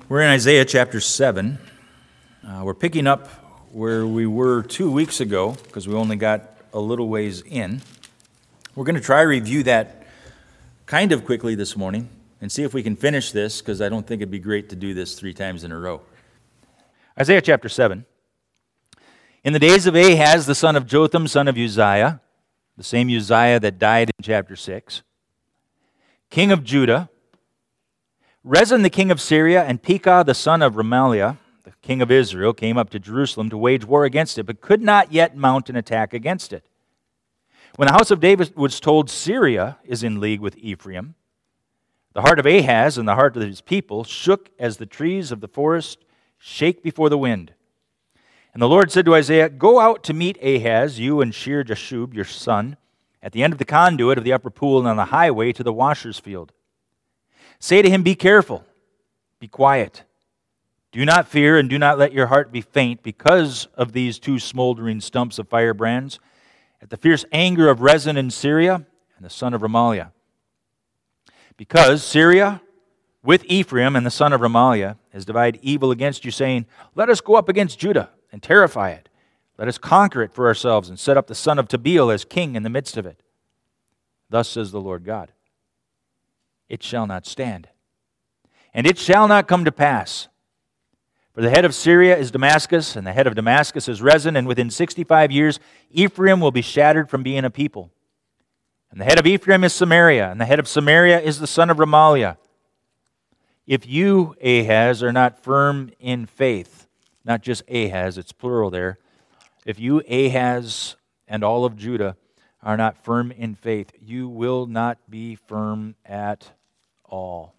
We're in Isaiah chapter 7. We're picking up where we were 2 weeks ago because we only got a little ways in. We're going to try to review that kind of quickly this morning and see if we can finish this, because I don't think it'd be great to do this 3 times in a row. Isaiah chapter 7. In the days of Ahaz, the son of Jotham, son of Uzziah, the same Uzziah that died in chapter 6, king of Judah, Rezin the king of Syria and Pekah the son of Remaliah, the king of Israel, came up to Jerusalem to wage war against it, but could not yet mount an attack against it. When the house of David was told Syria is in league with Ephraim, the heart of Ahaz and the heart of his people shook as the trees of the forest shake before the wind. And the Lord said to Isaiah, "Go out to meet Ahaz, you and Shear-Jashub, your son, at the end of the conduit of the upper pool and on the highway to the washer's field. Say to him, be careful, be quiet. Do not fear and do not let your heart be faint because of these 2 smoldering stumps of firebrands, at the fierce anger of Rezin in Syria and the son of Remaliah. Because Syria with Ephraim and the son of Remaliah has divided evil against you, saying, let us go up against Judah and terrify it. Let us conquer it for ourselves and set up the son of Tabeel as king in the midst of it. Thus says the Lord God. It shall not stand, and it shall not come to pass. For the head of Syria is Damascus, and the head of Damascus is Rezin, and within 65 years Ephraim will be shattered from being a people. And the head of Ephraim is Samaria, and the head of Samaria is the son of Remaliah. If you, Ahaz, are not firm in faith," not just Ahaz, it's plural there, "if you, Ahaz, and all of Judah are not firm in faith, you will not be firm at all."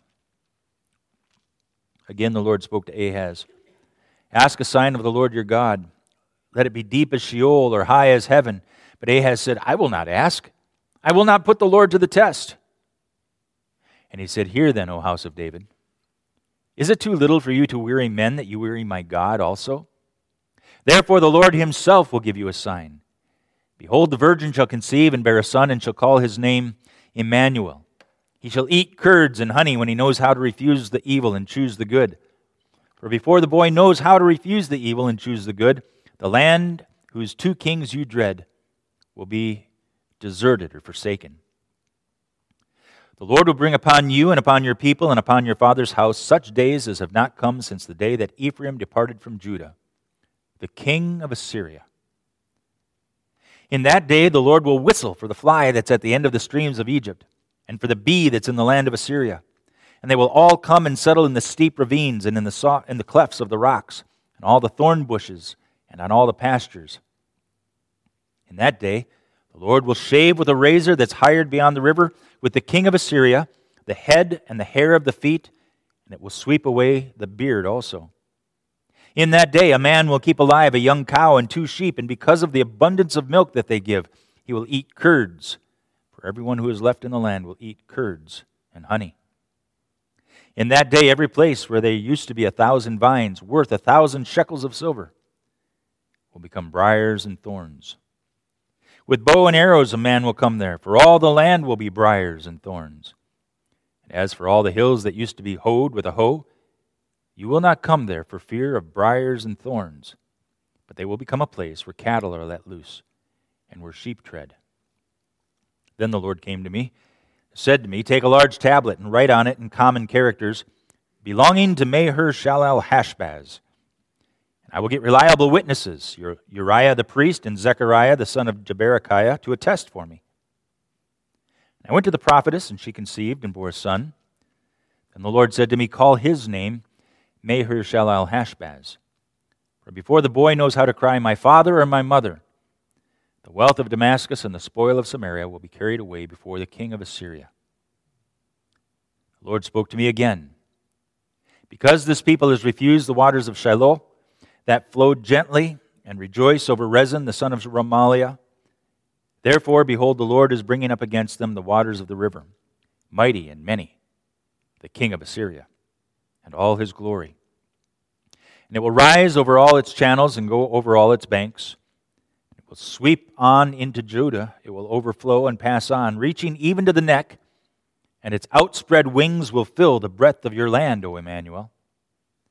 Again, the Lord spoke to Ahaz. "Ask a sign of the Lord your God. Let it be deep as Sheol or high as heaven." But Ahaz said, "I will not ask. I will not put the Lord to the test." And he said, "Hear then, O house of David. Is it too little for you to weary men that you weary my God also? Therefore the Lord himself will give you a sign. Behold, the virgin shall conceive and bear a son, and shall call his name Emmanuel. He shall eat curds and honey when he knows how to refuse the evil and choose the good. For before the boy knows how to refuse the evil and choose the good, the land whose 2 kings you dread will be deserted or forsaken. The Lord will bring upon you and upon your people and upon your father's house such days as have not come since the day that Ephraim departed from Judah, the king of Assyria. In that day the Lord will whistle for the fly that's at the end of the streams of Egypt, and for the bee that's in the land of Assyria. And they will all come and settle in the steep ravines and in the clefts of the rocks, and all the thorn bushes, and on all the pastures. In that day the Lord will shave with a razor that's hired beyond the river with the king of Assyria, the head and the hair of the feet, and it will sweep away the beard also. In that day a man will keep alive a young cow and 2 sheep, and because of the abundance of milk that they give, he will eat curds. For everyone who is left in the land will eat curds and honey. In that day every place where there used to be 1,000 vines worth 1,000 shekels of silver will become briars and thorns. With bow and arrows a man will come there, for all the land will be briars and thorns. And as for all the hills that used to be hoed with a hoe, you will not come there for fear of briars and thorns, but they will become a place where cattle are let loose and where sheep tread." Then the Lord came to me, said to me, "Take a large tablet and write on it in common characters, belonging to Maher-shalal-Hashbaz. And I will get reliable witnesses, Uriah the priest and Zechariah the son of Jeberechiah, to attest for me." And I went to the prophetess, and she conceived and bore a son. And the Lord said to me, "Call his name Maher-shalal-Hashbaz. For before the boy knows how to cry, 'My father' or 'my mother,' the wealth of Damascus and the spoil of Samaria will be carried away before the king of Assyria." The Lord spoke to me again. "Because this people has refused the waters of Shiloh that flowed gently, and rejoice over Rezin the son of Remaliah, therefore, behold, the Lord is bringing up against them the waters of the river, mighty and many, the king of Assyria, and all his glory. And it will rise over all its channels and go over all its banks. It will sweep on into Judah. It will overflow and pass on, reaching even to the neck, and its outspread wings will fill the breadth of your land, O Emmanuel.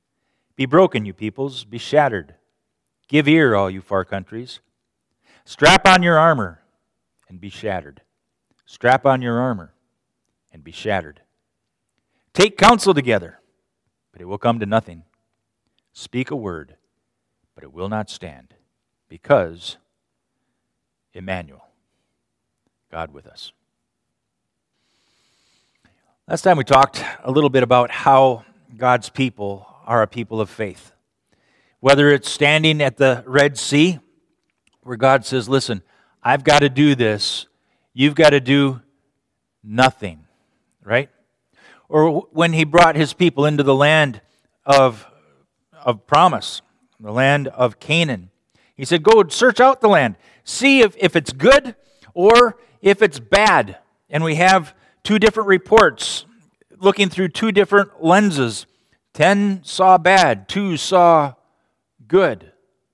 Be broken, you peoples, be shattered. Give ear, all you far countries. Strap on your armor and be shattered. Strap on your armor and be shattered. Take counsel together, but it will come to nothing. Speak a word, but it will not stand, because Emmanuel, God with us. Last time we talked a little bit about how God's people are a people of faith. Whether it's standing at the Red Sea, where God says, listen, I've got to do this, you've got to do nothing, right? Or when he brought his people into the land of promise, the land of Canaan. He said, go search out the land. See if it's good or if it's bad. And we have two different reports looking through two different lenses. 10 saw bad, 2 saw good.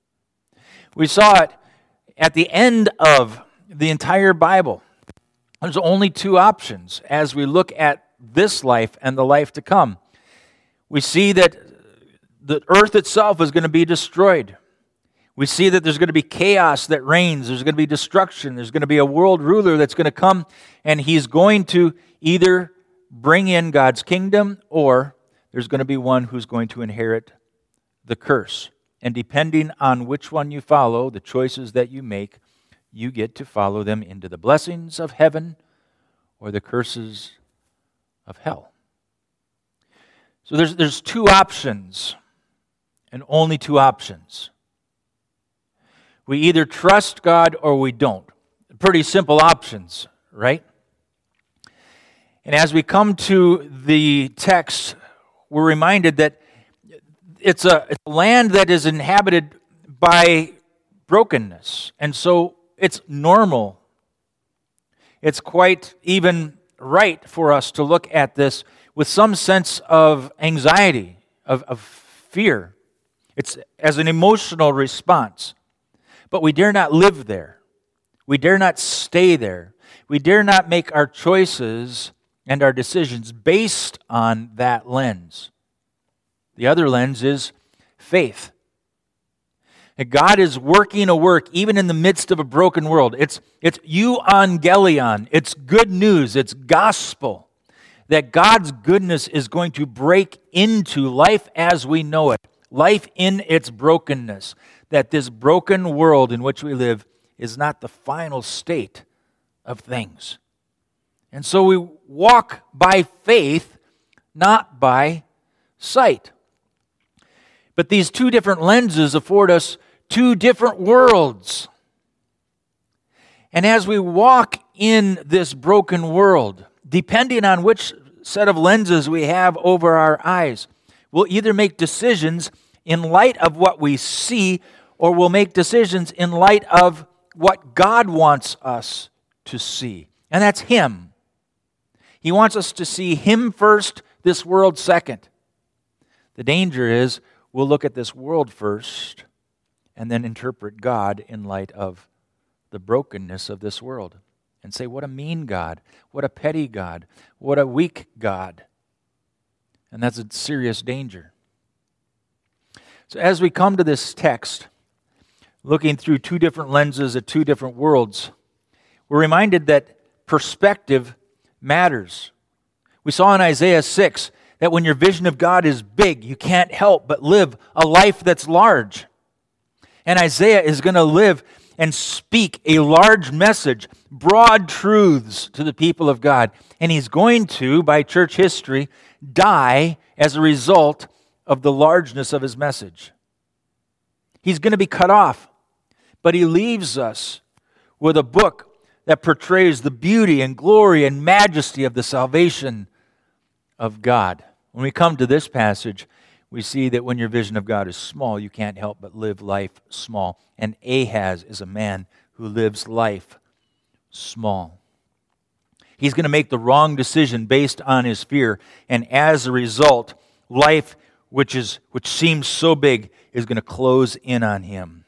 We saw it at the end of the entire Bible. There's only two options as we look at this life and the life to come. We see that the earth itself is going to be destroyed. We see that there's going to be chaos that reigns. There's going to be destruction. There's going to be a world ruler that's going to come, and he's going to either bring in God's kingdom, or there's going to be one who's going to inherit the curse. And depending on which one you follow, the choices that you make, you get to follow them into the blessings of heaven or the curses of hell. So there's two options, and only two options. We either trust God or we don't. Pretty simple options, right? And as we come to the text, we're reminded that it's a land that is inhabited by brokenness. And so it's normal. It's quite even right for us to look at this with some sense of anxiety, of fear. It's as an emotional response. But we dare not live there. We dare not stay there. We dare not make our choices and our decisions based on that lens. The other lens is faith. And God is working a work even in the midst of a broken world. It's euangelion. It's good news. It's gospel. That God's goodness is going to break into life as we know it. Life in its brokenness. That this broken world in which we live is not the final state of things. And so we walk by faith, not by sight. But these two different lenses afford us two different worlds. And as we walk in this broken world, depending on which set of lenses we have over our eyes, we'll either make decisions in light of what we see, or we'll make decisions in light of what God wants us to see. And that's Him. He wants us to see Him first, this world second. The danger is we'll look at this world first and then interpret God in light of the brokenness of this world and say, what a mean God, what a petty God, what a weak God. And that's a serious danger. So as we come to this text, looking through two different lenses at two different worlds, we're reminded that perspective matters. We saw in Isaiah 6 that when your vision of God is big, you can't help but live a life that's large. And Isaiah is going to live and speak a large message, broad truths to the people of God. And he's going to, by church history, die as a result of the largeness of his message. He's going to be cut off. But he leaves us with a book that portrays the beauty and glory and majesty of the salvation of God. When we come to this passage, we see that when your vision of God is small, you can't help but live life small. And Ahaz is a man who lives life small. He's going to make the wrong decision based on his fear, and as a result, life which seems so big is going to close in on him.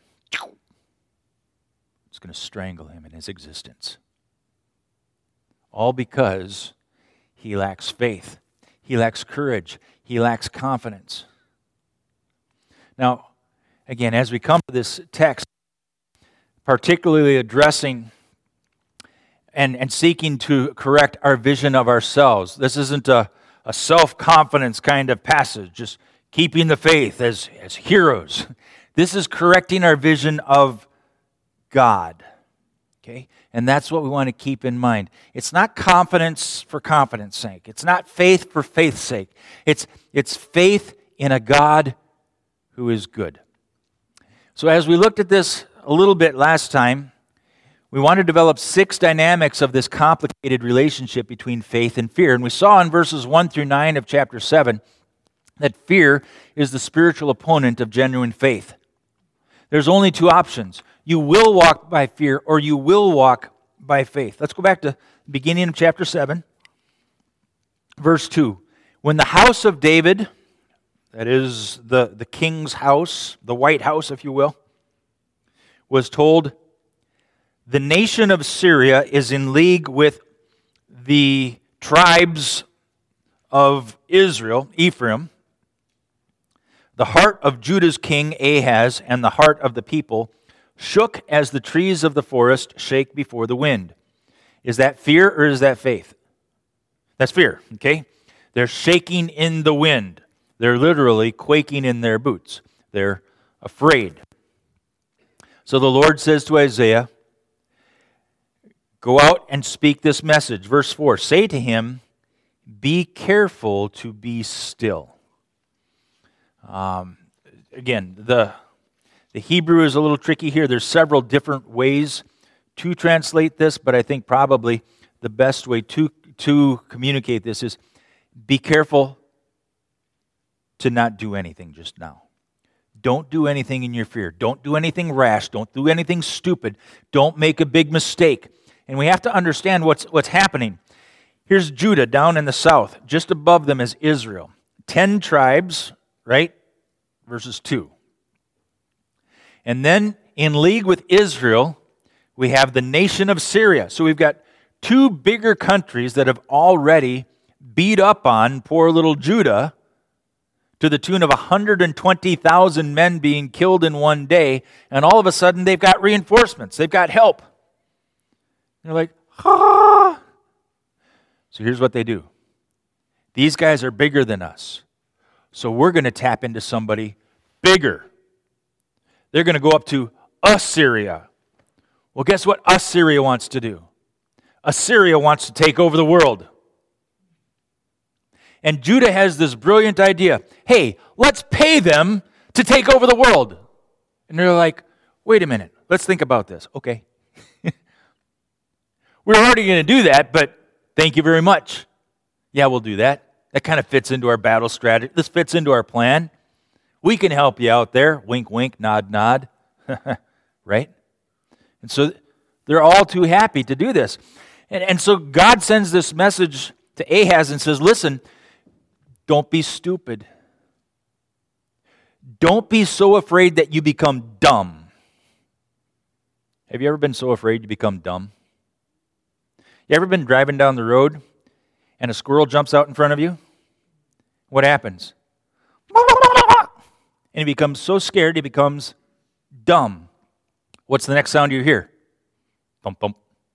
It's going to strangle him in his existence. All because he lacks faith. He lacks courage. He lacks confidence. Now, again, as we come to this text, particularly addressing and seeking to correct our vision of ourselves, this isn't a self-confidence kind of passage, just keeping the faith as heroes. This is correcting our vision of God. Okay? And that's what we want to keep in mind. It's not confidence for confidence sake. It's not faith for faith's sake. It's faith in a God who is good. So as we looked at this a little bit last time, we want to develop 6 dynamics of this complicated relationship between faith and fear. And we saw in verses 1 through 9 of chapter 7 that fear is the spiritual opponent of genuine faith. There's only 2 options. You will walk by fear or you will walk by faith. Let's go back to the beginning of chapter 7, verse 2. When the house of David, that is the king's house, the White House, if you will, was told, the nation of Syria is in league with the tribes of Israel, Ephraim, the heart of Judah's king Ahaz and the heart of the people shook as the trees of the forest shake before the wind. Is that fear or is that faith? That's fear, okay? They're shaking in the wind. They're literally quaking in their boots. They're afraid. So the Lord says to Isaiah, go out and speak this message. Verse 4, say to him, be careful to be still. Again, the Hebrew is a little tricky here. There's several different ways to translate this, but I think probably the best way to communicate this is be careful to not do anything just now. Don't do anything in your fear. Don't do anything rash. Don't do anything stupid. Don't make a big mistake. And we have to understand what's happening. Here's Judah down in the south. Just above them is Israel. 10 tribes, right? Verses 2. And then in league with Israel, we have the nation of Syria. So we've got 2 bigger countries that have already beat up on poor little Judah to the tune of 120,000 men being killed in one day, and all of a sudden they've got reinforcements, they've got help. You're like, ah! So here's what they do. These guys are bigger than us, so we're going to tap into somebody bigger. They're going to go up to Assyria. Well, guess what Assyria wants to do? Assyria wants to take over the world. And Judah has this brilliant idea. Hey, let's pay them to take over the world. And they're like, wait a minute, let's think about this. Okay. We're already going to do that, but thank you very much. Yeah, we'll do that. That kind of fits into our battle strategy. This fits into our plan. We can help you out there. Wink, wink, nod, nod. Right? And so they're all too happy to do this. And so God sends this message to Ahaz and says, listen, don't be stupid. Don't be so afraid that you become dumb. Have you ever been so afraid you become dumb? You ever been driving down the road and a squirrel jumps out in front of you? What happens? And he becomes so scared he becomes dumb. What's the next sound you hear? Thump, thump.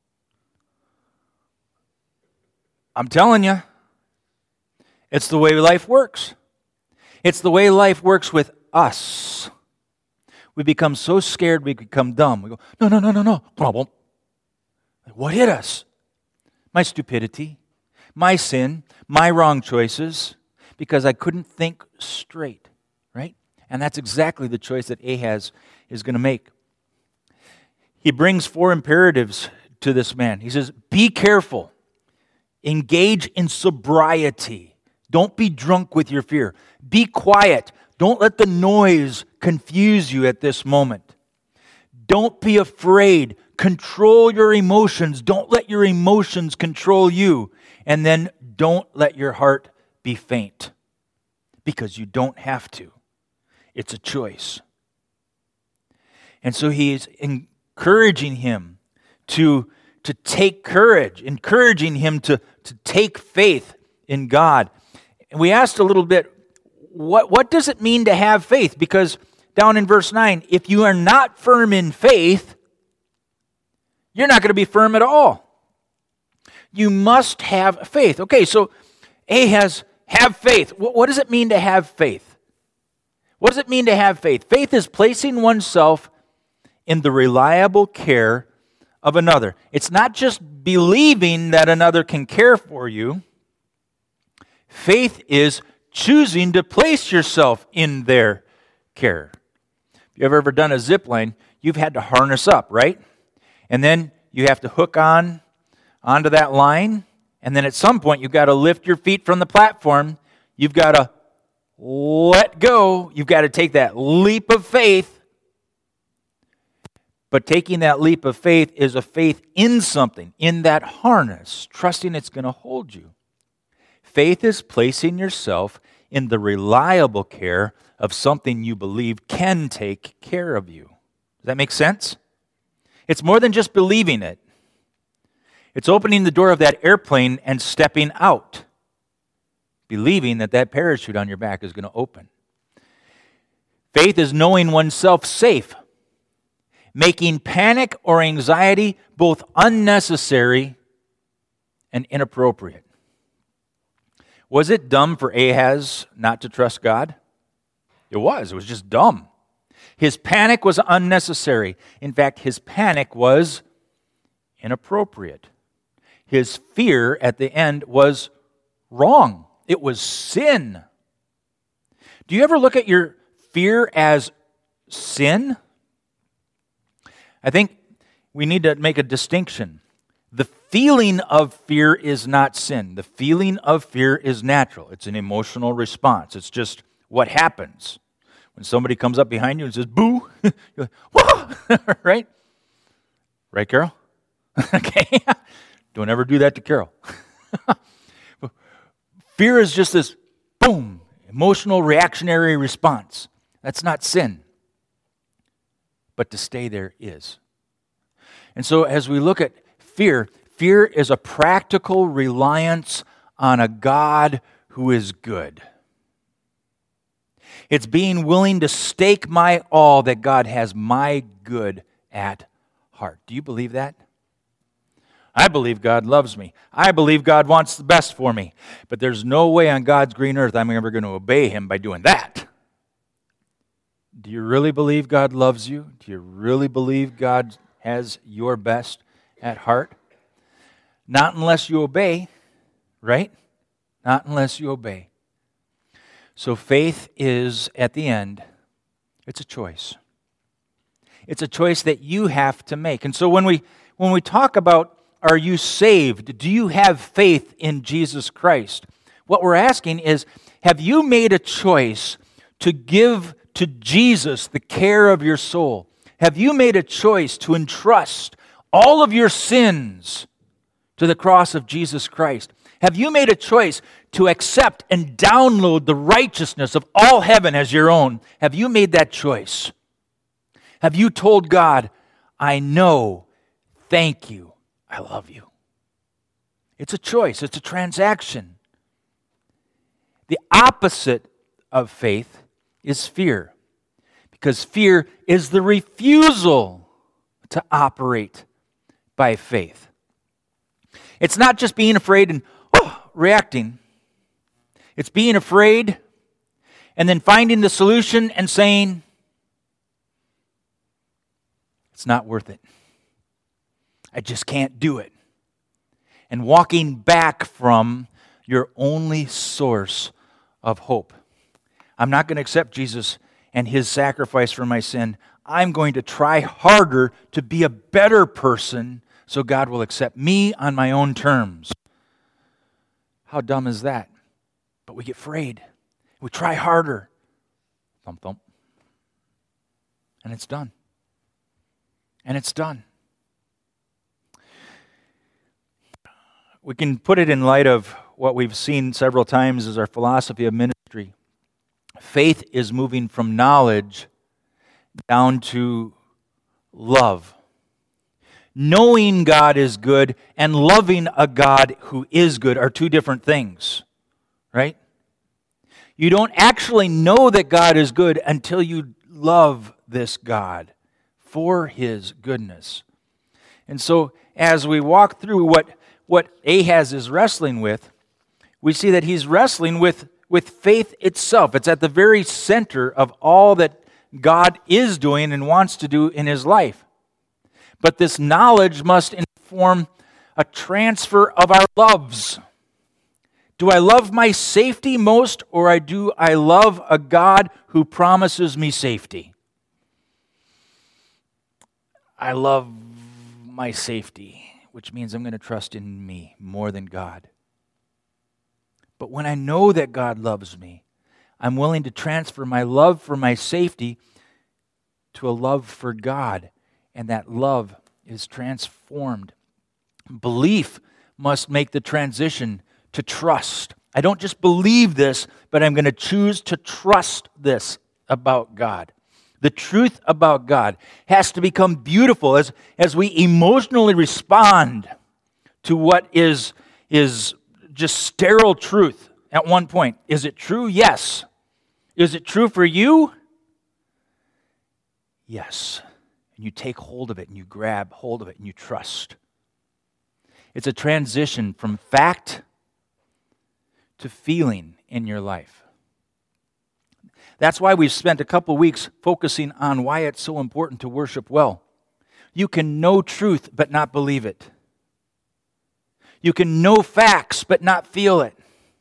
I'm telling you, it's the way life works. It's the way life works with us. We become so scared we become dumb. We go, no. Problem. What hit us? My stupidity, my sin, my wrong choices, because I couldn't think straight, right? And that's exactly the choice that Ahaz is going to make. He brings 4 imperatives to this man. He says, be careful. Engage in sobriety. Don't be drunk with your fear. Be quiet. Don't let the noise confuse you at this moment. Don't be afraid. Control your emotions. Don't let your emotions control you. And then don't let your heart be faint, because you don't have to. It's a choice. And so he is encouraging him to take courage, encouraging him to take faith in God. And we asked a little bit, what does it mean to have faith? Because down in verse 9, if you are not firm in faith, you're not going to be firm at all. You must have faith. Okay, so Ahaz, have faith. What does it mean to have faith? What does it mean to have faith? Faith is placing oneself in the reliable care of another. It's not just believing that another can care for you. Faith is choosing to place yourself in their care. If you've ever done a zip line, you've had to harness up, right? And then you have to hook onto that line, and then at some point you've got to lift your feet from the platform. You've got to let go. You've got to take that leap of faith. But taking that leap of faith is a faith in something, in that harness, trusting it's going to hold you. Faith is placing yourself in the reliable care of something you believe can take care of you. Does that make sense? It's more than just believing it. It's opening the door of that airplane and stepping out, believing that that parachute on your back is going to open. Faith is knowing oneself safe, making panic or anxiety both unnecessary and inappropriate. Was it dumb for Ahaz not to trust God? It was. It was just dumb. His panic was unnecessary. In fact, his panic was inappropriate. His fear at the end was wrong. It was sin. Do you ever look at your fear as sin? I think we need to make a distinction. The feeling of fear is not sin. The feeling of fear is natural. It's an emotional response. It's just what happens. When somebody comes up behind you and says, boo, you're like, whoa, right? Right, Carol? Okay. Don't ever do that to Carol. Fear is just this, boom, emotional reactionary response. That's not sin. But to stay there is. And so as we look at fear, fear is a practical reliance on a God who is good. It's being willing to stake my all that God has my good at heart. Do you believe that? I believe God loves me. I believe God wants the best for me. But there's no way on God's green earth I'm ever going to obey Him by doing that. Do you really believe God loves you? Do you really believe God has your best at heart? Not unless you obey, right? Not unless you obey. So faith is, at the end, it's a choice. It's a choice that you have to make. And so when we talk about, are you saved? Do you have faith in Jesus Christ? What we're asking is, have you made a choice to give to Jesus the care of your soul? Have you made a choice to entrust all of your sins to the cross of Jesus Christ? Have you made a choice to accept and download the righteousness of all heaven as your own? Have you made that choice? Have you told God, I know, thank you, I love you? It's a choice. It's a transaction. The opposite of faith is fear, because fear is the refusal to operate by faith. It's not just being afraid and reacting. It's being afraid and then finding the solution and saying, it's not worth it. I just can't do it. And walking back from your only source of hope. I'm not going to accept Jesus and His sacrifice for my sin. I'm going to try harder to be a better person so God will accept me on my own terms. How dumb is that? But we get afraid. We try harder. Thump, thump. And it's done. And it's done. We can put it in light of what we've seen several times as our philosophy of ministry. Faith is moving from knowledge down to love. Knowing God is good and loving a God who is good are two different things, right? You don't actually know that God is good until you love this God for His goodness. And so as we walk through what Ahaz is wrestling with, we see that he's wrestling with faith itself. It's at the very center of all that God is doing and wants to do in his life. But this knowledge must inform a transfer of our loves. Do I love my safety most, or do I love a God who promises me safety? I love my safety, which means I'm going to trust in me more than God. But when I know that God loves me, I'm willing to transfer my love for my safety to a love for God, and that love is transformed. Belief must make the transition to trust. I don't just believe this, but I'm going to choose to trust this about God. The truth about God has to become beautiful as we emotionally respond to what is just sterile truth at one point. Is it true? Yes. Is it true for you? Yes. And you take hold of it, and you grab hold of it, and you trust. It's a transition from fact to feeling in your life. That's why we've spent a couple weeks focusing on why it's so important to worship well. You can know truth but not believe it. You can know facts but not feel it.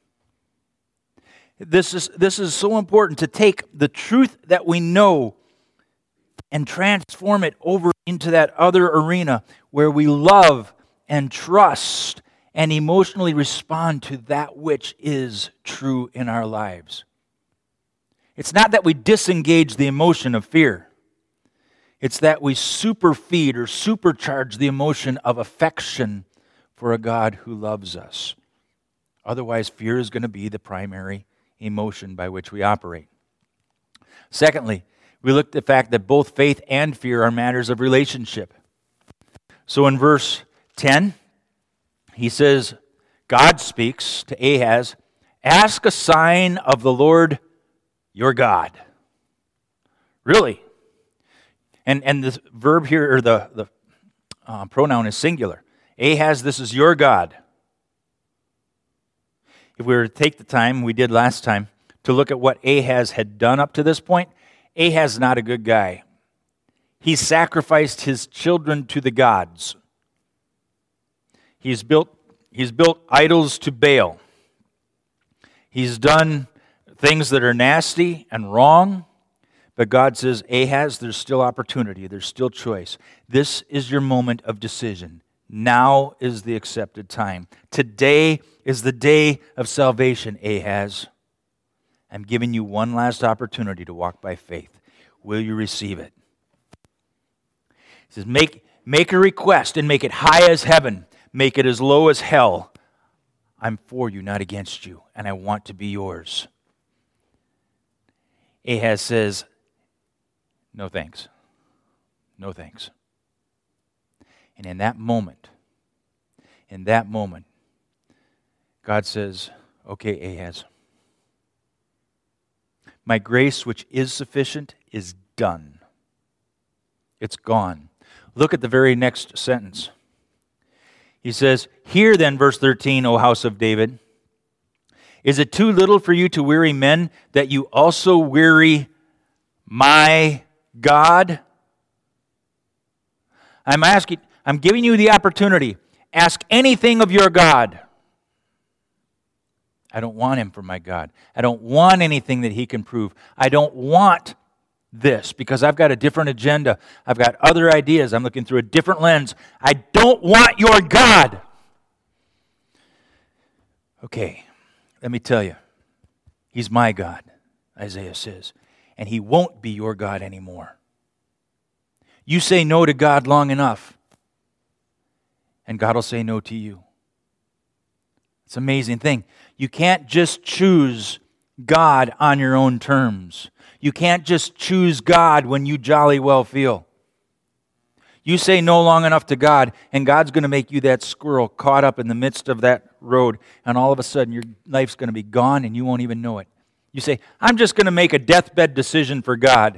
This is so important to take the truth that we know and transform it over into that other arena where we love and trust and emotionally respond to that which is true in our lives. It's not that we disengage the emotion of fear. It's that we superfeed or supercharge the emotion of affection for a God who loves us. Otherwise, fear is going to be the primary emotion by which we operate. Secondly, we looked at the fact that both faith and fear are matters of relationship. So in verse 10, he says, God speaks to Ahaz, ask a sign of the Lord your God. Really? And the verb here, or the pronoun is singular. Ahaz, this is your God. If we were to take the time, we did last time, to look at what Ahaz had done up to this point, Ahaz is not a good guy. He sacrificed his children to the gods. He's built idols to Baal. He's done things that are nasty and wrong, but God says, Ahaz, there's still opportunity, there's still choice. This is your moment of decision. Now is the accepted time. Today is the day of salvation, Ahaz. I'm giving you one last opportunity to walk by faith. Will you receive it? He says, make a request and make it high as heaven. Make it as low as hell. I'm for you, not against you, and I want to be yours. Ahaz says, no thanks. No thanks. And in that moment, God says, okay, Ahaz, my grace, which is sufficient, is done. It's gone. Look at the very next sentence. He says, hear then, verse 13, O house of David, is it too little for you to weary men that you also weary my God? I'm giving you the opportunity. Ask anything of your God. I don't want him for my God. I don't want anything that he can prove. I don't want this because I've got a different agenda. I've got other ideas. I'm looking through a different lens. I don't want your God. Okay, let me tell you. He's my God, Isaiah says, and he won't be your God anymore. You say no to God long enough, and God will say no to you. It's an amazing thing. You can't just choose God on your own terms. You can't just choose God when you jolly well feel. You say no long enough to God, and God's going to make you that squirrel caught up in the midst of that road, and all of a sudden your life's going to be gone and you won't even know it. You say, I'm just going to make a deathbed decision for God.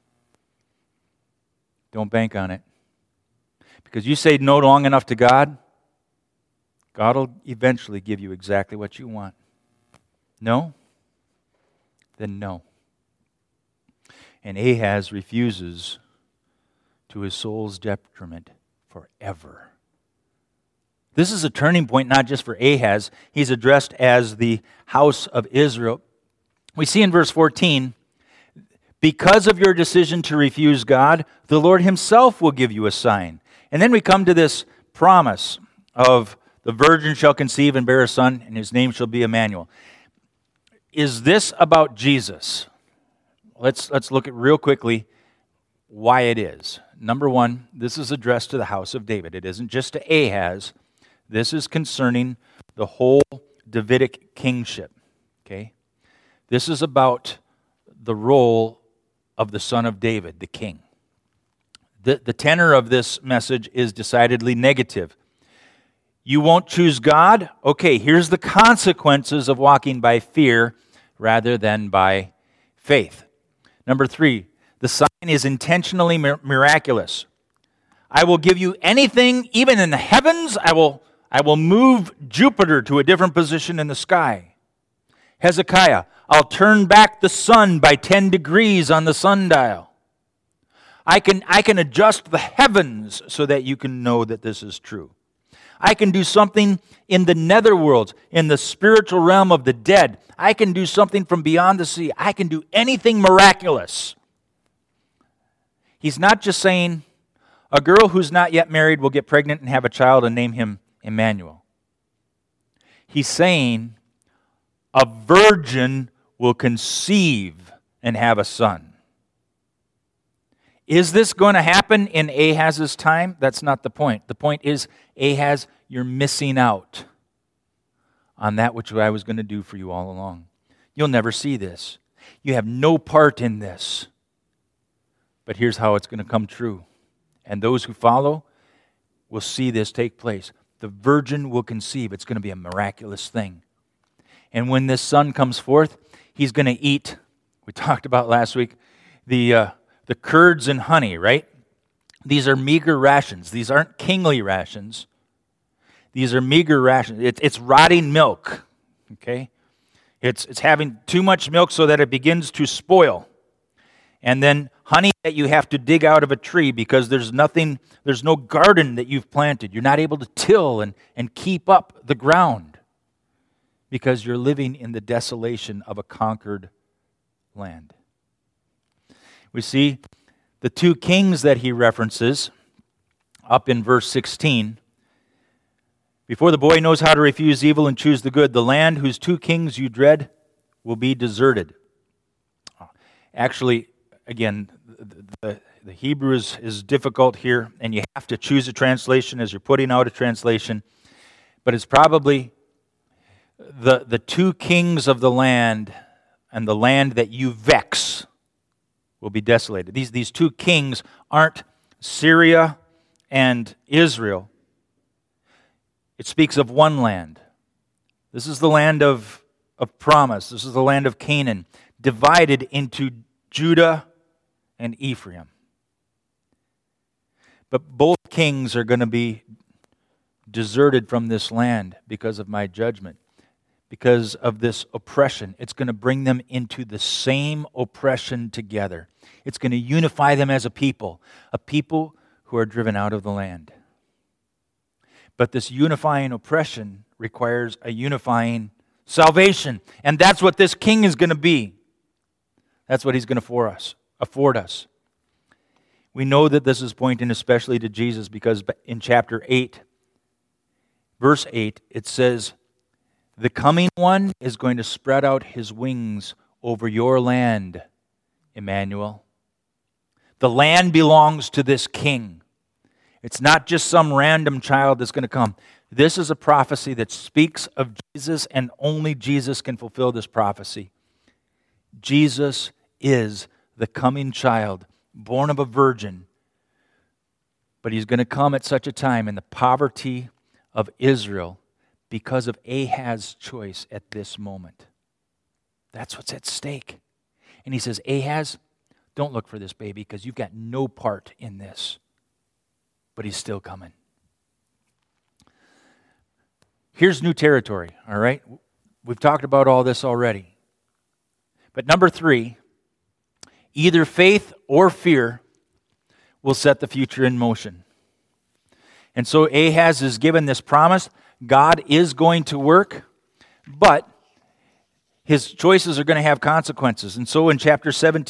Don't bank on it. Because you say no long enough to God, God will eventually give you exactly what you want. No? Then no. And Ahaz refuses, to his soul's detriment, forever. This is a turning point not just for Ahaz. He's addressed as the house of Israel. We see in verse 14, because of your decision to refuse God, the Lord himself will give you a sign. And then we come to this promise of the virgin shall conceive and bear a son, and his name shall be Emmanuel. Is this about Jesus? Let's look at real quickly why it is. Number one, this is addressed to the house of David. It isn't just to Ahaz. This is concerning the whole Davidic kingship. Okay? This is about the role of the son of David, the king. The tenor of this message is decidedly negative. You won't choose God? Okay, here's the consequences of walking by fear rather than by faith. Number 3, the sign is intentionally miraculous. I will give you anything, even in the heavens. I will move Jupiter to a different position in the sky. Hezekiah, I'll turn back the sun by 10 degrees on the sundial. I can adjust the heavens so that you can know that this is true. I can do something in the netherworlds, in the spiritual realm of the dead. I can do something from beyond the sea. I can do anything miraculous. He's not just saying a girl who's not yet married will get pregnant and have a child and name him Emmanuel. He's saying a virgin will conceive and have a son. Is this going to happen in Ahaz's time? That's not the point. The point is, Ahaz, you're missing out on that which I was going to do for you all along. You'll never see this. You have no part in this. But here's how it's going to come true. And those who follow will see this take place. The virgin will conceive. It's going to be a miraculous thing. And when this son comes forth, he's going to eat, we talked about last week, the curds and honey, right? These are meager rations. These aren't kingly rations. These are meager rations. It's rotting milk, okay? It's having too much milk so that it begins to spoil. And then honey that you have to dig out of a tree because there's no garden that you've planted. You're not able to till and keep up the ground because you're living in the desolation of a conquered land. We see the 2 kings that he references up in verse 16. Before the boy knows how to refuse evil and choose the good, the land whose 2 kings you dread will be deserted. Actually, again, the Hebrew is difficult here, and you have to choose a translation as you're putting out a translation. But it's probably the 2 kings of the land and the land that you vex will be desolated. These 2 kings aren't Syria and Israel. It speaks of one land. This is the land of promise. This is the land of Canaan, divided into Judah and Ephraim. But both kings are going to be deserted from this land because of my judgment, because of this oppression. It's going to bring them into the same oppression together. It's going to unify them as a people who are driven out of the land. But this unifying oppression requires a unifying salvation. And that's what this king is going to be. That's what he's going to afford us. We know that this is pointing especially to Jesus because in chapter 8, verse 8, it says, the coming one is going to spread out his wings over your land, Emmanuel. The land belongs to this king. It's not just some random child that's going to come. This is a prophecy that speaks of Jesus, and only Jesus can fulfill this prophecy. Jesus is the coming child, born of a virgin. But he's going to come at such a time in the poverty of Israel because of Ahaz's choice at this moment. That's what's at stake. And he says, Ahaz, don't look for this baby because you've got no part in this. But he's still coming. Here's new territory, all right? We've talked about all this already. But number 3, either faith or fear will set the future in motion. And so Ahaz is given this promise. God is going to work, but his choices are going to have consequences. And so in chapter 7,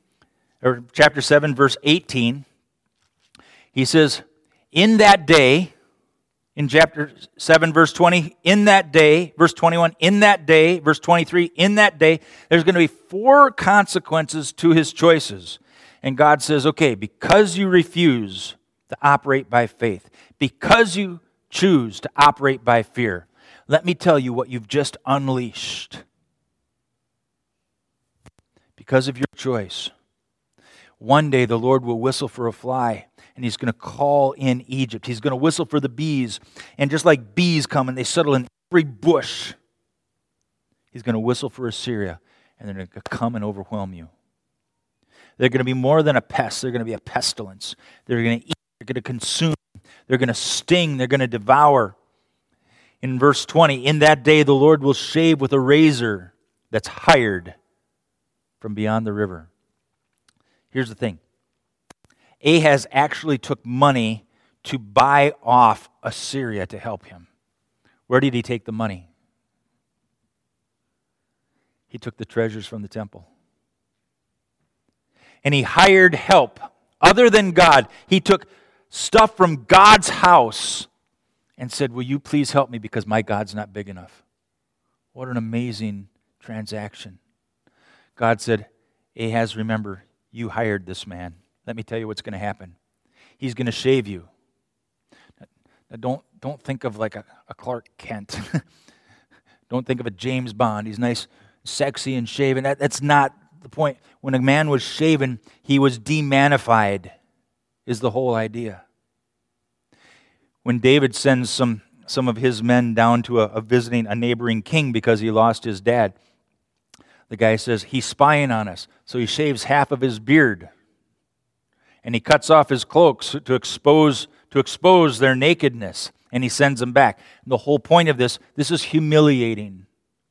verse 18, he says, in that day, in chapter 7, verse 20, in that day, verse 21, in that day, verse 23, in that day, there's going to be 4 consequences to his choices. And God says, okay, because you refuse to operate by faith, because you choose to operate by fear, let me tell you what you've just unleashed. Because of your choice, one day the Lord will whistle for a fly, and he's going to call in Egypt. He's going to whistle for the bees, and just like bees come and they settle in every bush, he's going to whistle for Assyria, and they're going to come and overwhelm you. They're going to be more than a pest. They're going to be a pestilence. They're going to eat. They're going to consume. They're going to sting. They're going to devour. In verse 20, in that day the Lord will shave with a razor that's hired from beyond the river. Here's the thing. Ahaz actually took money to buy off Assyria to help him. Where did he take the money? He took the treasures from the temple. And he hired help other than God. He took stuff from God's house and said, will you please help me because my God's not big enough. What an amazing transaction. God said, Ahaz, remember, you hired this man. Let me tell you what's going to happen. He's going to shave you. Now don't think of like a Clark Kent. Don't think of a James Bond. He's nice, sexy, and shaven. That's not the point. When a man was shaven, he was demanified, is the whole idea. When David sends some of his men down to visiting a neighboring king because he lost his dad, the guy says, he's spying on us. So he shaves half of his beard. And he cuts off his cloaks to expose their nakedness. And he sends them back. And the whole point of this is humiliating.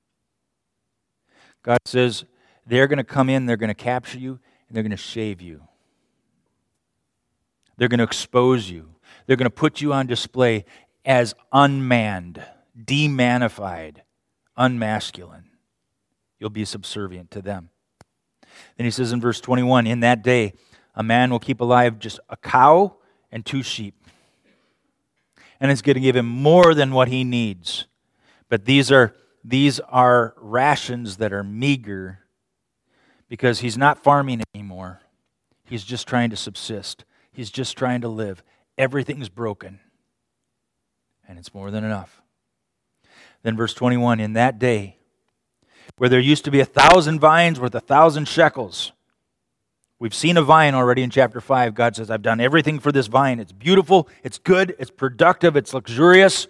God says, they're going to come in, they're going to capture you, and they're going to shave you. They're going to expose you. They're going to put you on display as unmanned, demanified, unmasculine. You'll be subservient to them. Then he says in verse 21, in that day, a man will keep alive just a cow and 2 sheep. And it's going to give him more than what he needs. But these are rations that are meager because he's not farming anymore. He's just trying to subsist. He's just trying to live. Everything's broken. And it's more than enough. Then verse 21, in that day, where there used to be 1,000 vines worth 1,000 shekels. We've seen a vine already in chapter 5. God says, I've done everything for this vine. It's beautiful, it's good, it's productive, it's luxurious.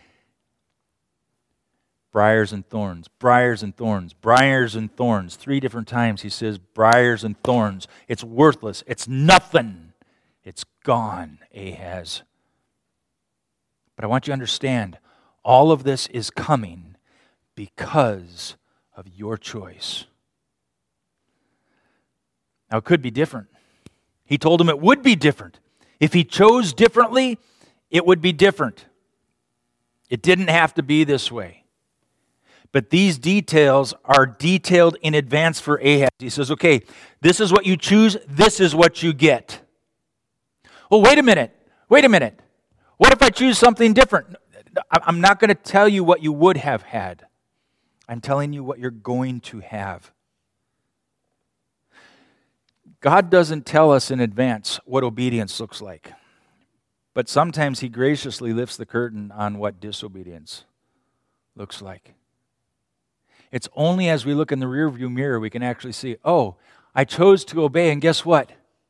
Briars and thorns, briars and thorns, briars and thorns. 3 different times he says briars and thorns. It's worthless. It's nothing. It's gone, Ahaz. But I want you to understand, all of this is coming because of your choice. Now, it could be different. He told him it would be different. If he chose differently, it would be different. It didn't have to be this way. But these details are detailed in advance for Ahaz. He says, okay, this is what you choose, this is what you get. Well, wait a minute. What if I choose something different? I'm not going to tell you what you would have had. I'm telling you what you're going to have. God doesn't tell us in advance what obedience looks like. But sometimes He graciously lifts the curtain on what disobedience looks like. It's only as we look in the rearview mirror we can actually see, oh, I chose to obey, and guess what?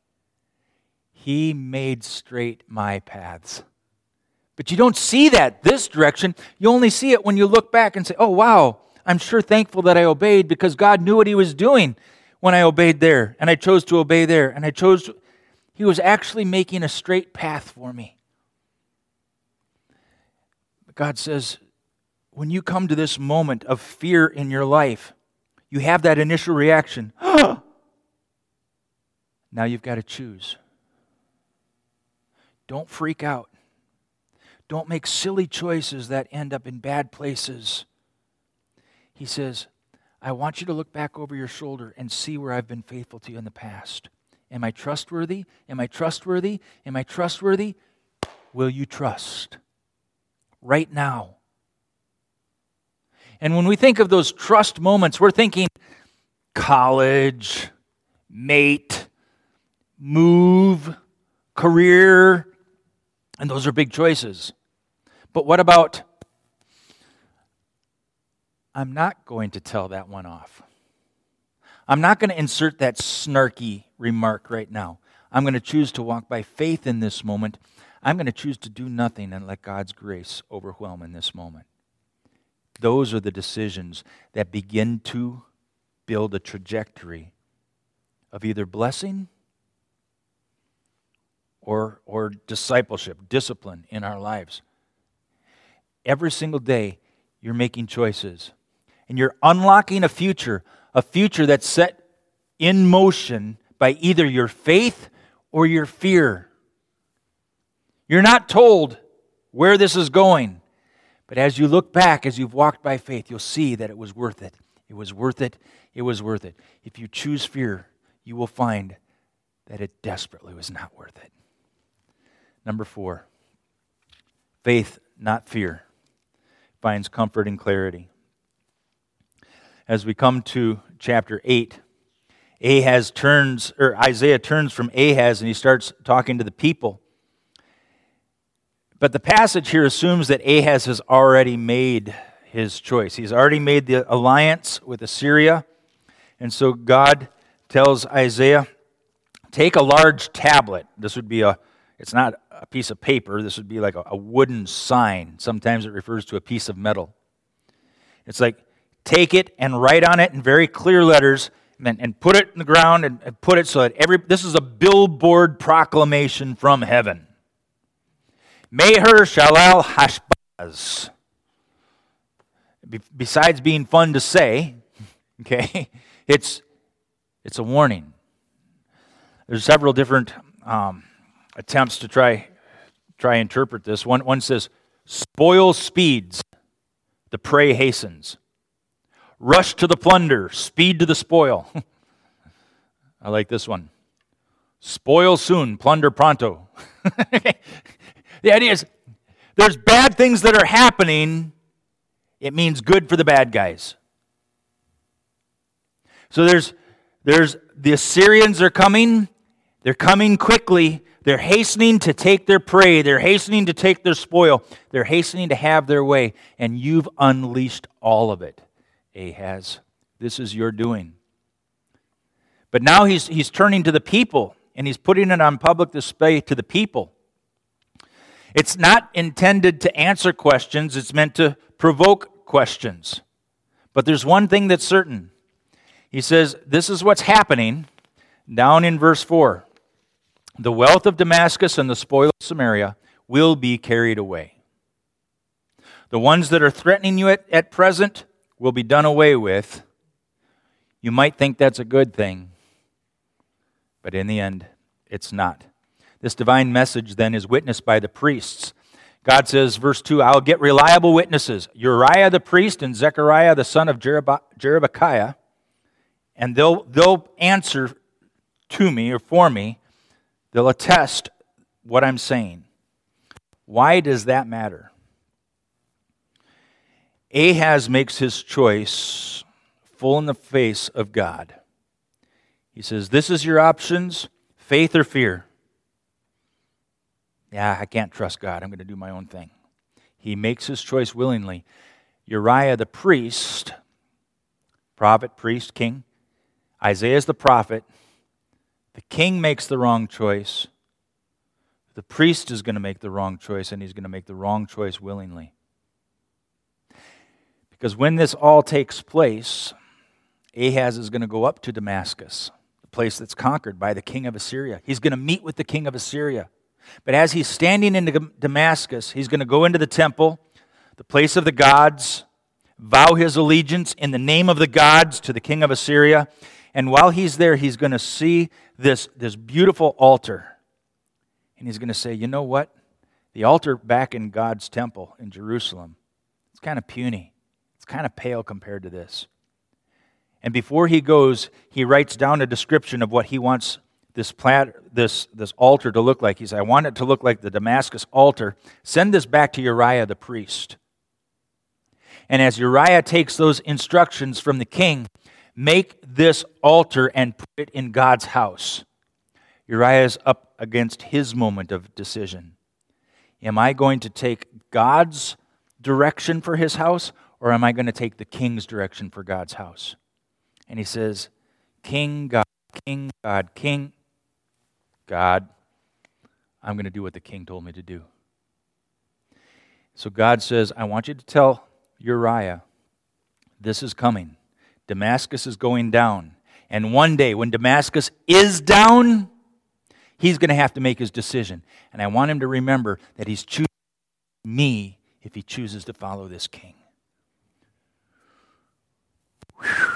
He made straight my paths. But you don't see that this direction. You only see it when you look back and say, oh, wow, I'm sure thankful that I obeyed because God knew what he was doing when I obeyed there, and I chose to obey there, and he was actually making a straight path for me. But God says, when you come to this moment of fear in your life, you have that initial reaction. Now you've got to choose. Don't freak out. Don't make silly choices that end up in bad places. He says, I want you to look back over your shoulder and see where I've been faithful to you in the past. Am I trustworthy? Am I trustworthy? Am I trustworthy? Will you trust? Right now. And when we think of those trust moments, we're thinking college, mate, move, career, and those are big choices. But what about, I'm not going to tell that one off. I'm not going to insert that snarky remark right now. I'm going to choose to walk by faith in this moment. I'm going to choose to do nothing and let God's grace overwhelm in this moment. Those are the decisions that begin to build a trajectory of either blessing or discipleship, discipline in our lives. Every single day, you're making choices. And you're unlocking a future that's set in motion by either your faith or your fear. You're not told where this is going. But as you look back, as you've walked by faith, you'll see that it was worth it. It was worth it. It was worth it. If you choose fear, you will find that it desperately was not worth it. Number 4, faith, not fear, finds comfort and clarity. As we come to chapter 8, Isaiah turns from Ahaz and he starts talking to the people. But the passage here assumes that Ahaz has already made his choice. He's already made the alliance with Assyria. And so God tells Isaiah, take a large tablet. This would be it's not a piece of paper. This would be like a wooden sign. Sometimes it refers to a piece of metal. It's like, take it and write on it in very clear letters and put it in the ground and put it so that this is a billboard proclamation from heaven. Meher Shalal Hashbaz. Besides being fun to say, okay, it's a warning. There's several different attempts to try interpret this. One says, spoil speeds, the prey hastens. Rush to the plunder, speed to the spoil. I like this one. Spoil soon, plunder pronto. The idea is, there's bad things that are happening. It means good for the bad guys. So there's the Assyrians are coming. They're coming quickly. They're hastening to take their prey. They're hastening to take their spoil. They're hastening to have their way. And you've unleashed all of it, Ahaz. This is your doing. But now he's turning to the people, and he's putting it on public display to the people. It's not intended to answer questions. It's meant to provoke questions. But there's one thing that's certain. He says, this is what's happening down in verse 4. The wealth of Damascus and the spoil of Samaria will be carried away. The ones that are threatening you at present will be done away with. You might think that's a good thing, but in the end, it's not. This divine message then is witnessed by the priests. God says, verse 2, I'll get reliable witnesses, Uriah the priest and Zechariah the son of Jerebekiah, and they'll answer to me or for me. They'll attest what I'm saying. Why does that matter? Ahaz makes his choice full in the face of God. He says, this is your options, faith or fear. Yeah, I can't trust God. I'm going to do my own thing. He makes his choice willingly. Uriah the priest, prophet, priest, king. Isaiah is the prophet. The king makes the wrong choice. The priest is going to make the wrong choice, and he's going to make the wrong choice willingly. Because when this all takes place, Ahaz is going to go up to Damascus, the place that's conquered by the king of Assyria. He's going to meet with the king of Assyria. But as he's standing in Damascus, he's going to go into the temple, the place of the gods, vow his allegiance in the name of the gods to the king of Assyria. And while he's there, he's going to see this beautiful altar. And he's going to say, you know what? The altar back in God's temple in Jerusalem, it's kind of puny. It's kind of pale compared to this. And before he goes, he writes down a description of what he wants this altar to look like. He says, I want it to look like the Damascus altar. Send this back to Uriah the priest. And as Uriah takes those instructions from the king, make this altar and put it in God's house. Uriah is up against his moment of decision. Am I going to take God's direction for his house, or am I going to take the king's direction for God's house? And he says, King, God, King, God, King, God, I'm going to do what the king told me to do. So God says, I want you to tell Uriah, this is coming. Damascus is going down. And one day when Damascus is down, he's going to have to make his decision. And I want him to remember that he's choosing me if he chooses to follow this king. Whew.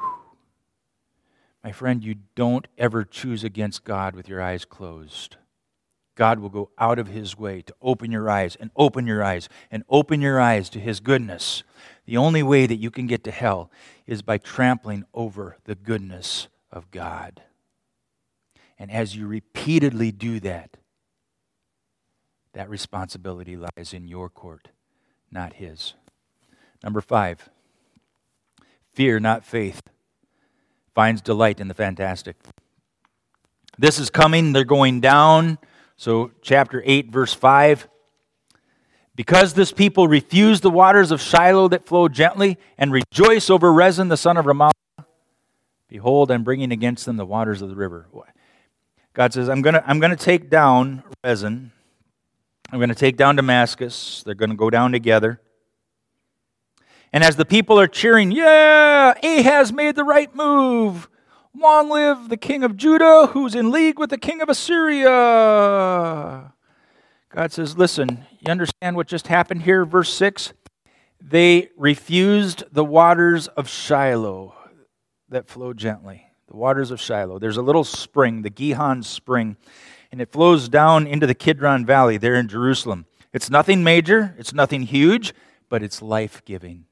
My friend, you don't ever choose against God with your eyes closed. God will go out of his way to open your eyes and open your eyes and open your eyes to his goodness. The only way that you can get to hell is by trampling over the goodness of God. And as you repeatedly do that, that responsibility lies in your court, not his. Number 5, fear, not faith, finds delight in the fantastic. This is coming, they're going down. So chapter 8, verse 5. Because this people refuse the waters of Shiloh that flow gently and rejoice over Rezin the son of Remaliah, behold, I'm bringing against them the waters of the river. God says, I'm going to take down Rezin. I'm going to take down Damascus. They're going to go down together. And as the people are cheering, yeah, Ahaz made the right move. Long live the king of Judah, who's in league with the king of Assyria. God says, listen, you understand what just happened here? Verse 6, they refused the waters of Shiloh that flow gently. The waters of Shiloh. There's a little spring, the Gihon spring, and it flows down into the Kidron Valley there in Jerusalem. It's nothing major, it's nothing huge, but it's life-giving.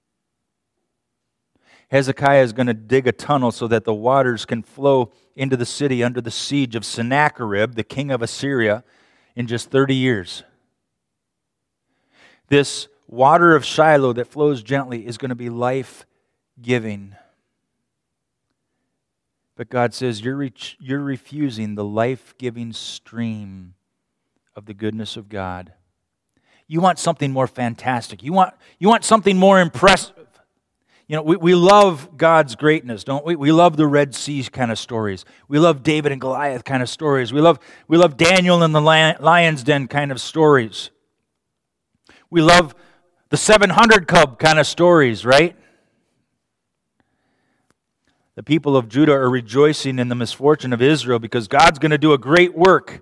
Hezekiah is going to dig a tunnel so that the waters can flow into the city under the siege of Sennacherib, the king of Assyria, in just 30 years. This water of Shiloh that flows gently is going to be life-giving. But God says, you're refusing the life-giving stream of the goodness of God. You want something more fantastic. You want something more impressive. You know, we love God's greatness, don't we? We love the Red Sea kind of stories. We love David and Goliath kind of stories. We love Daniel in the lion's den kind of stories. We love the 700 Club kind of stories, right? The people of Judah are rejoicing in the misfortune of Israel because God's going to do a great work.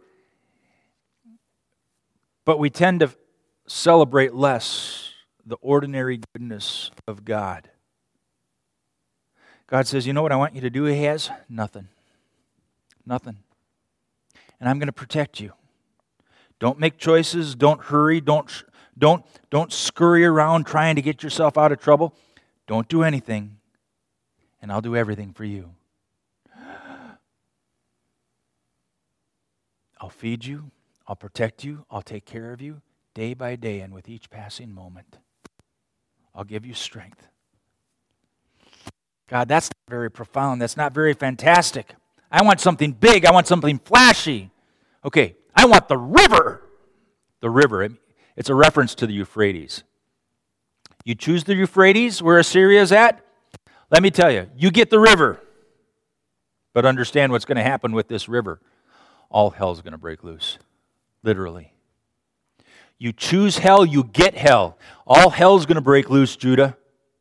But we tend to celebrate less the ordinary goodness of God. God says, you know what I want you to do, Ahaz? Nothing. Nothing. And I'm going to protect you. Don't make choices. Don't hurry. Don't scurry around trying to get yourself out of trouble. Don't do anything. And I'll do everything for you. I'll feed you. I'll protect you. I'll take care of you day by day and with each passing moment. I'll give you strength. God, that's not very profound. That's not very fantastic. I want something big. I want something flashy. Okay, I want the river. The river, it's a reference to the Euphrates. You choose the Euphrates, where Assyria is at. Let me tell you, you get the river. But understand what's going to happen with this river. All hell's going to break loose. Literally. You choose hell, you get hell. All hell's going to break loose, Judah.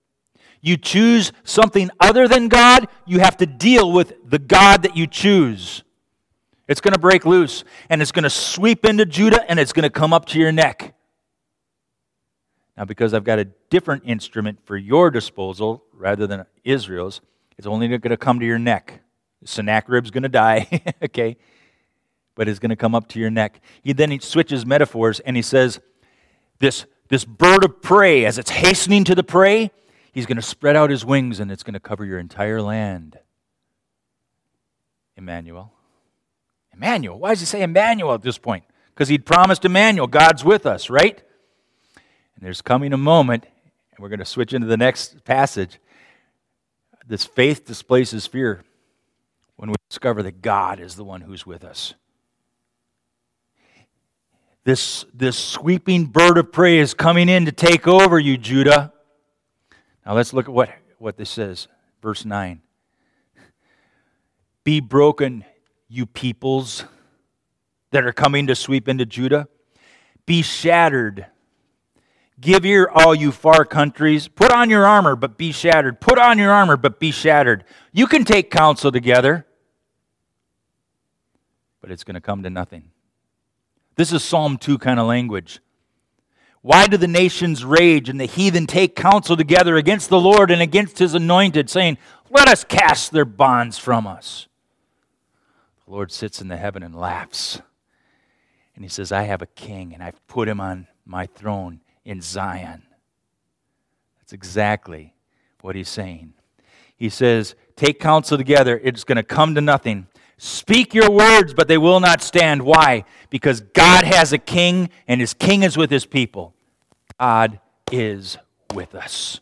You choose something other than God, you have to deal with the God that you choose. It's going to break loose, and it's going to sweep into Judah, and it's going to come up to your neck. Now, because I've got a different instrument for your disposal rather than Israel's, it's only going to come to your neck. Sennacherib's going to die, okay? But it's going to come up to your neck. He switches metaphors, and he says, this bird of prey, as it's hastening to the prey, he's going to spread out his wings, and it's going to cover your entire land. Emmanuel. Emmanuel. Why does he say Emmanuel at this point? Because he'd promised Emmanuel, God's with us, right? And there's coming a moment, and we're going to switch into the next passage. This faith displaces fear when we discover that God is the one who's with us. This sweeping bird of prey is coming in to take over you, Judah. Now let's look at what this says. Verse 9. Be broken, you peoples that are coming to sweep into Judah. Be shattered. Give ear, all you far countries. Put on your armor, but be shattered. Put on your armor, but be shattered. You can take counsel together, but it's going to come to nothing. This is Psalm 2 kind of language. Why do the nations rage and the heathen take counsel together against the Lord and against His anointed, saying, let us cast their bonds from us? The Lord sits in the heaven and laughs. And He says, I have a king, and I've put him on my throne in Zion. That's exactly what He's saying. He says, take counsel together. It's going to come to nothing. Speak your words, but they will not stand. Why? Because God has a king, and His king is with His people. God is with us.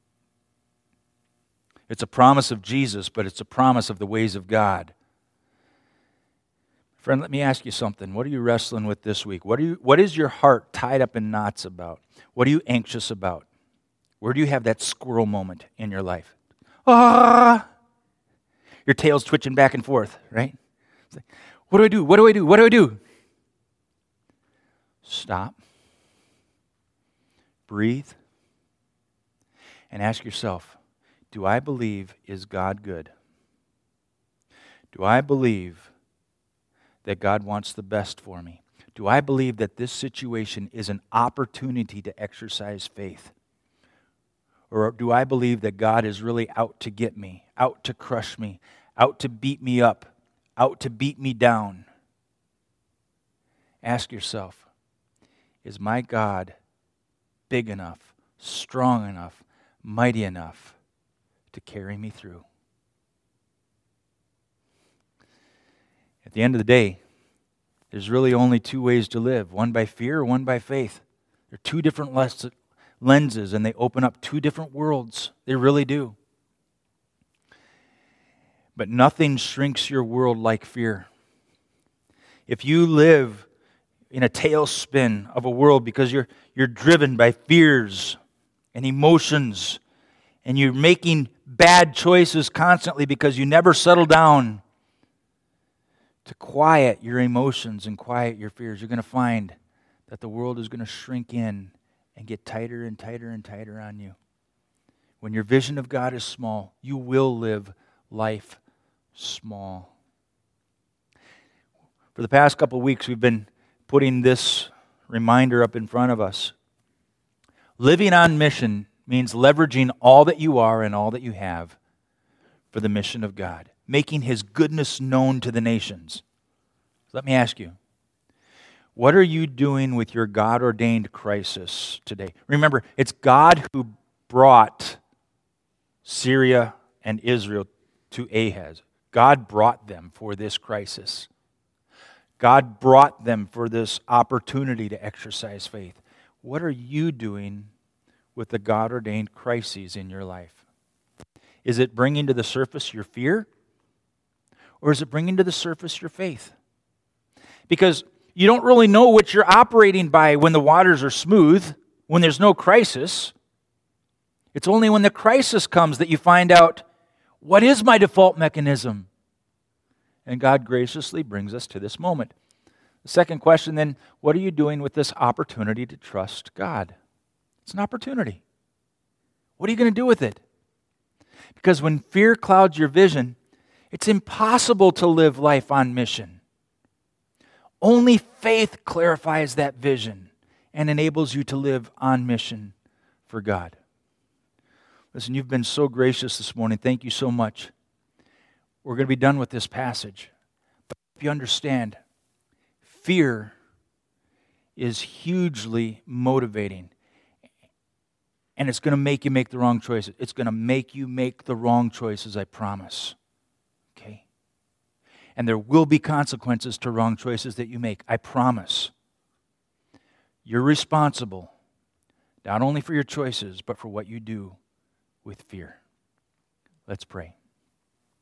It's a promise of Jesus, but it's a promise of the ways of God. Friend, let me ask you something. What are you wrestling with this week? What is your heart tied up in knots about? What are you anxious about? Where do you have that squirrel moment in your life? Your tail's twitching back and forth, right? It's like, what do I do? What do I do? What do I do? Stop. Breathe. And ask yourself, do I believe, is God good? Do I believe that God wants the best for me? Do I believe that this situation is an opportunity to exercise faith? Or do I believe that God is really out to get me, out to crush me, out to beat me up, out to beat me down? Ask yourself, is my God big enough, strong enough, mighty enough to carry me through? At the end of the day, there's really only two ways to live, one by fear, one by faith. They're two different lenses, and they open up two different worlds. They really do. But nothing shrinks your world like fear. If you live in a tailspin of a world because you're driven by fears and emotions, and you're making bad choices constantly because you never settle down to quiet your emotions and quiet your fears, you're going to find that the world is going to shrink in and get tighter and tighter and tighter on you. When your vision of God is small, you will live life small. For the past couple of weeks, we've been putting this reminder up in front of us. Living on mission means leveraging all that you are and all that you have for the mission of God, making His goodness known to the nations. Let me ask you, what are you doing with your God-ordained crisis today? Remember, it's God who brought Syria and Israel to Ahaz. God brought them for this crisis. God brought them for this opportunity to exercise faith. What are you doing with the God-ordained crises in your life? Is it bringing to the surface your fear? Or is it bringing to the surface your faith? Because you don't really know what you're operating by when the waters are smooth, when there's no crisis. It's only when the crisis comes that you find out, what is my default mechanism? And God graciously brings us to this moment. The second question then, what are you doing with this opportunity to trust God? It's an opportunity. What are you going to do with it? Because when fear clouds your vision, it's impossible to live life on mission. Only faith clarifies that vision and enables you to live on mission for God. Listen, you've been so gracious this morning. Thank you so much. We're going to be done with this passage. But if you understand, fear is hugely motivating. And it's going to make you make the wrong choices. It's going to make you make the wrong choices, I promise. Okay? And there will be consequences to wrong choices that you make, I promise. You're responsible, not only for your choices, but for what you do with fear. Let's pray.